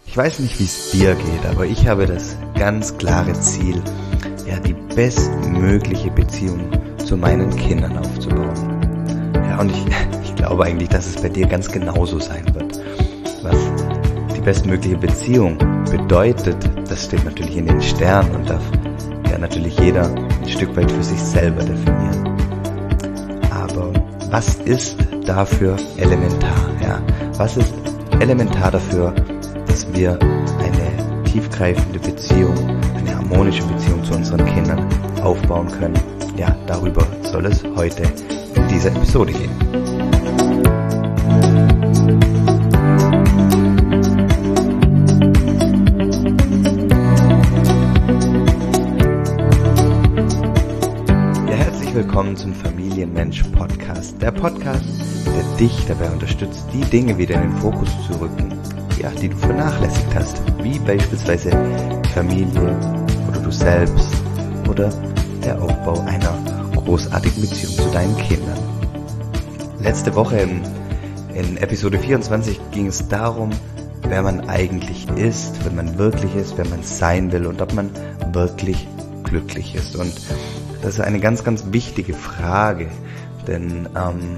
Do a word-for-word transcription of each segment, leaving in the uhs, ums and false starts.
Ich weiß nicht, wie es dir geht, aber ich habe das ganz klare Ziel, ja, die bestmögliche Beziehung zu meinen Kindern aufzubauen. Ja, und ich, ich glaube eigentlich, dass es bei dir ganz genauso sein wird. Was die bestmögliche Beziehung bedeutet, das steht natürlich in den Sternen und darf ja natürlich jeder ein Stück weit für sich selber definieren. Aber was ist dafür elementar? Ja? Was ist elementar dafür, dass wir eine tiefgreifende Beziehung, eine harmonische Beziehung zu unseren Kindern aufbauen können? Ja, darüber soll es heute in dieser Episode gehen. Willkommen zum Familienmensch-Podcast. Der Podcast, der dich dabei unterstützt, die Dinge wieder in den Fokus zu rücken, ja, die du vernachlässigt hast, wie beispielsweise die Familie oder du selbst oder der Aufbau einer großartigen Beziehung zu deinen Kindern. Letzte Woche in, in Episode vierundzwanzig ging es darum, wer man eigentlich ist, wer man wirklich ist, wer man sein will und ob man wirklich glücklich ist. Und das ist eine ganz, ganz wichtige Frage, denn ähm,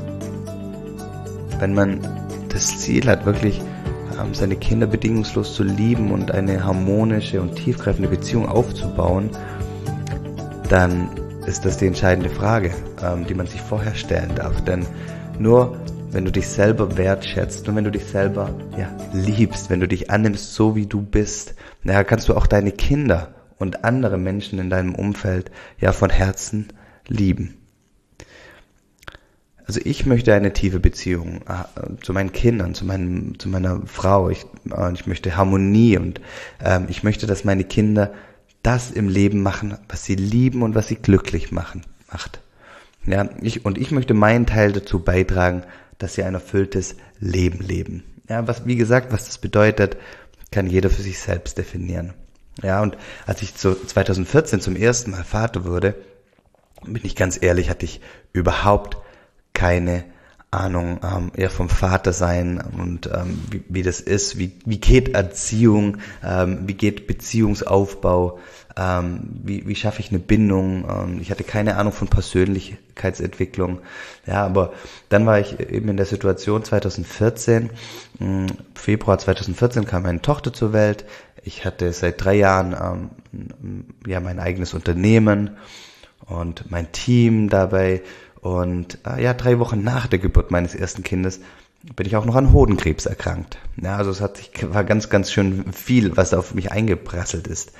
wenn man das Ziel hat, wirklich ähm, seine Kinder bedingungslos zu lieben und eine harmonische und tiefgreifende Beziehung aufzubauen, dann ist das die entscheidende Frage, ähm, die man sich vorher stellen darf. Denn nur wenn du dich selber wertschätzt und wenn du dich selber ja, liebst, wenn du dich annimmst, so wie du bist, naja, kannst du auch deine Kinder und andere Menschen in deinem Umfeld ja von Herzen lieben. Also ich möchte eine tiefe Beziehung äh, zu meinen Kindern, zu meinem, zu meiner Frau. Ich, äh, ich möchte Harmonie und äh, ich möchte, dass meine Kinder das im Leben machen, was sie lieben und was sie glücklich machen, macht. Ja, ich, und ich möchte meinen Teil dazu beitragen, dass sie ein erfülltes Leben leben. Ja, was, wie gesagt, was das bedeutet, kann jeder für sich selbst definieren. Ja, und als ich so zwanzig vierzehn zum ersten Mal Vater wurde, bin ich ganz ehrlich, hatte ich überhaupt keine Ahnung ähm, eher vom Vatersein und ähm, wie, wie das ist, wie, wie geht Erziehung, ähm, wie geht Beziehungsaufbau, ähm, wie, wie schaffe ich eine Bindung. Ähm, ich hatte keine Ahnung von Persönlichkeitsentwicklung. Ja, aber dann war ich eben in der Situation zwanzig vierzehn, im Februar zwanzig vierzehn kam meine Tochter zur Welt. Ich hatte seit drei Jahren ähm, ja mein eigenes Unternehmen und mein Team dabei. Und äh, ja, drei Wochen nach der Geburt meines ersten Kindes bin ich auch noch an Hodenkrebs erkrankt. Ja, also es hat sich, war ganz, ganz schön viel, was auf mich eingeprasselt ist.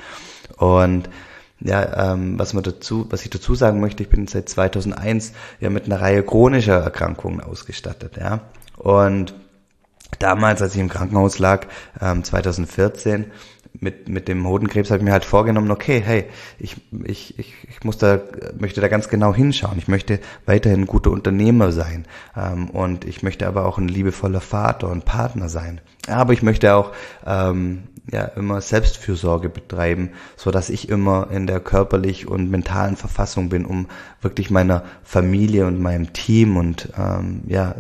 Und ja, ähm, was man dazu, was ich dazu sagen möchte, ich bin seit zweitausendeins ja mit einer Reihe chronischer Erkrankungen ausgestattet. Ja, und damals, als ich im Krankenhaus lag, ähm, zwanzig vierzehn, mit mit dem Hodenkrebs, habe ich mir halt vorgenommen, okay, hey, ich ich ich ich muss da möchte da ganz genau hinschauen. Ich möchte weiterhin ein guter Unternehmer sein, ähm, und ich möchte aber auch ein liebevoller Vater und Partner sein. Aber ich möchte auch ähm, ja immer Selbstfürsorge betreiben, so dass ich immer in der körperlich und mentalen Verfassung bin, um wirklich meiner Familie und meinem Team und ähm, ja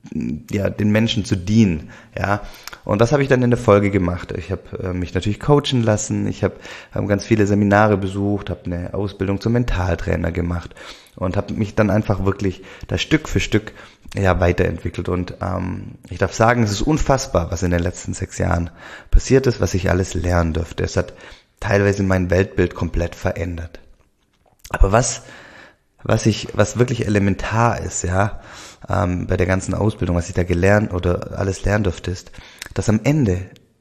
ja den Menschen zu dienen, ja. Und das habe ich dann in der Folge gemacht. Ich habe äh, mich natürlich coachen lassen, ich habe hab ganz viele Seminare besucht, habe eine Ausbildung zum Mentaltrainer gemacht und habe mich dann einfach wirklich da Stück für Stück ja weiterentwickelt. Und ähm, ich darf sagen, es ist unfassbar, was in den letzten sechs Jahren passiert ist, was ich alles lernen durfte. Es hat teilweise mein Weltbild komplett verändert. Aber was was ich was wirklich elementar ist, ja, ähm, bei der ganzen Ausbildung, was ich da gelernt oder alles lernen durfte, ist, dass am Ende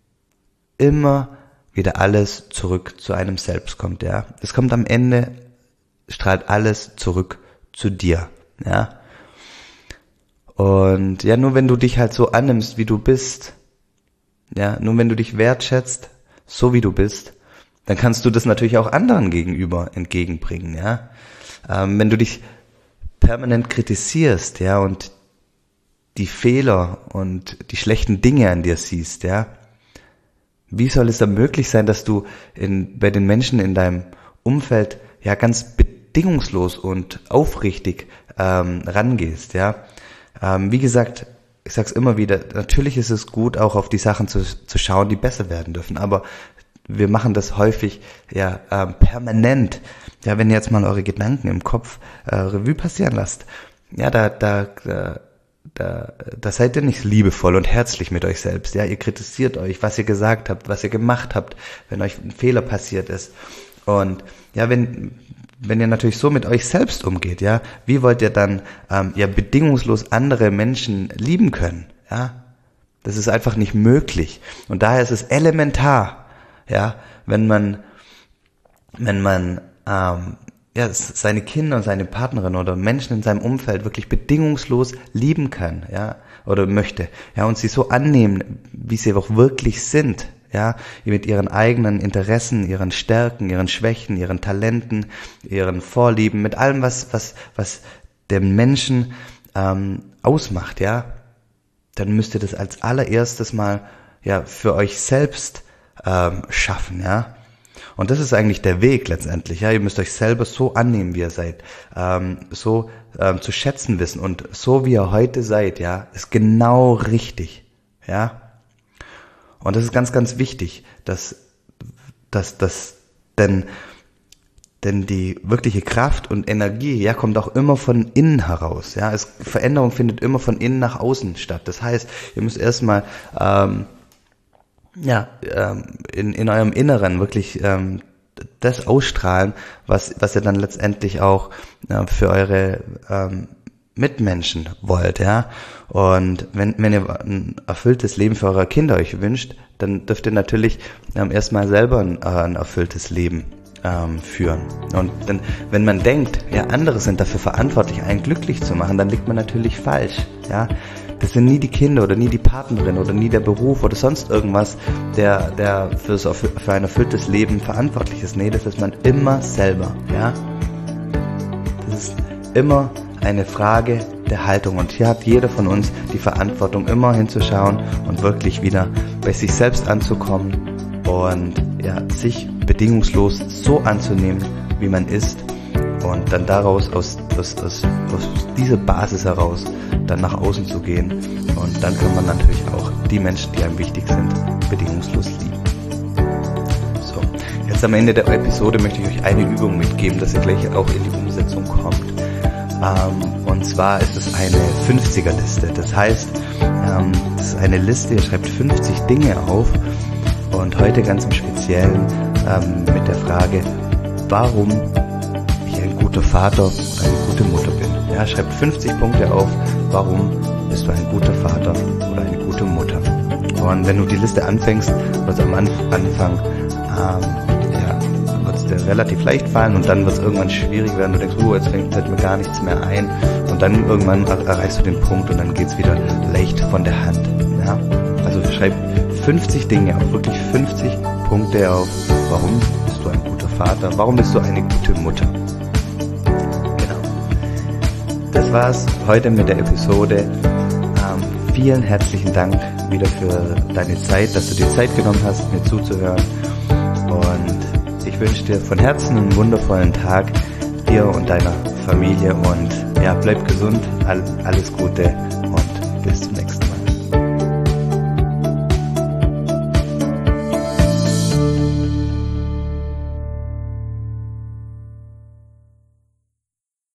immer wieder alles zurück zu einem selbst kommt, ja. Es kommt am Ende, strahlt alles zurück zu dir, ja. Und ja, nur wenn du dich halt so annimmst, wie du bist, ja, nur wenn du dich wertschätzt, so wie du bist, dann kannst du das natürlich auch anderen gegenüber entgegenbringen, ja. Ähm, wenn du dich permanent kritisierst, ja, und die Fehler und die schlechten Dinge an dir siehst, ja, wie soll es dann möglich sein, dass du in, bei den Menschen in deinem Umfeld ja ganz bedingungslos und aufrichtig ähm, rangehst, ja? Ähm, wie gesagt, ich sag's immer wieder, natürlich ist es gut, auch auf die Sachen zu, zu schauen, die besser werden dürfen, aber wir machen das häufig ja ähm, permanent. Ja, wenn ihr jetzt mal eure Gedanken im Kopf äh, Revue passieren lasst, ja, da, da, da, da, da seid ihr nicht liebevoll und herzlich mit euch selbst. Ja, ihr kritisiert euch, was ihr gesagt habt, was ihr gemacht habt, wenn euch ein Fehler passiert ist. Und ja, wenn wenn ihr natürlich so mit euch selbst umgeht, ja, wie wollt ihr dann ähm, ja bedingungslos andere Menschen lieben können? Ja, das ist einfach nicht möglich. Und daher ist es elementar, ja, wenn man wenn man ähm, ja seine Kinder und seine Partnerin oder Menschen in seinem Umfeld wirklich bedingungslos lieben kann, ja, oder möchte, ja, und sie so annehmen, wie sie auch wirklich sind. Ja, mit ihren eigenen Interessen, ihren Stärken, ihren Schwächen, ihren Talenten, ihren Vorlieben, mit allem, was was was den Menschen ähm, ausmacht, ja, dann müsst ihr das als allererstes mal ja für euch selbst ähm, schaffen, ja. Und das ist eigentlich der Weg letztendlich, ja. Ihr müsst euch selber so annehmen, wie ihr seid, ähm, so ähm, zu schätzen wissen und so wie ihr heute seid, ja, ist genau richtig, ja. Und das ist ganz, ganz wichtig, dass, dass, dass, denn, denn die wirkliche Kraft und Energie, ja, kommt auch immer von innen heraus, ja. Es, Veränderung findet immer von innen nach außen statt. Das heißt, ihr müsst erstmal, ähm, ja, ähm, in, in eurem Inneren wirklich, ähm, das ausstrahlen, was, was ihr dann letztendlich auch äh, für eure, ähm, Mitmenschen wollt, ja. Und wenn, wenn ihr ein erfülltes Leben für eure Kinder euch wünscht, dann dürft ihr natürlich ähm, erstmal selber ein, äh, ein erfülltes Leben ähm, führen. Und dann, wenn man denkt, ja, andere sind dafür verantwortlich, einen glücklich zu machen, dann liegt man natürlich falsch, ja. Das sind nie die Kinder oder nie die Partnerin oder nie der Beruf oder sonst irgendwas, der, der für, so, für ein erfülltes Leben verantwortlich ist. Nee, das ist man immer selber, ja. Das ist immer eine Frage der Haltung und hier hat jeder von uns die Verantwortung, immer hinzuschauen und wirklich wieder bei sich selbst anzukommen und ja, sich bedingungslos so anzunehmen, wie man ist und dann daraus, aus, aus, aus, aus dieser Basis heraus, dann nach außen zu gehen und dann kann man natürlich auch die Menschen, die einem wichtig sind, bedingungslos lieben. So, jetzt am Ende der Episode möchte ich euch eine Übung mitgeben, dass ihr gleich auch in die Umsetzung kommt. Um, und zwar ist es eine fünfziger-Liste. Das heißt, ähm, das ist eine Liste, ihr schreibt fünfzig Dinge auf und heute ganz im Speziellen ähm, mit der Frage, warum ich ein guter Vater oder eine gute Mutter bin. Ja, schreibt fünfzig Punkte auf, warum bist du ein guter Vater oder eine gute Mutter. Und wenn du die Liste anfängst, wird es am Anfang ähm, dir relativ leicht fallen und dann wird es irgendwann schwierig werden. Du denkst, oh, jetzt fällt mir gar nichts mehr ein und dann irgendwann erreichst du den Punkt und dann geht's wieder leicht von der Hand. Ja? Also schreib fünfzig Dinge auf, wirklich fünfzig Punkte auf, warum bist du ein guter Vater, warum bist du eine gute Mutter. Genau. Das war's heute mit der Episode. Ähm, vielen herzlichen Dank wieder für deine Zeit, dass du dir Zeit genommen hast, mir zuzuhören und ich wünsche dir von Herzen einen wundervollen Tag, dir und deiner Familie und ja, bleib gesund, alles Gute und bis zum nächsten Mal.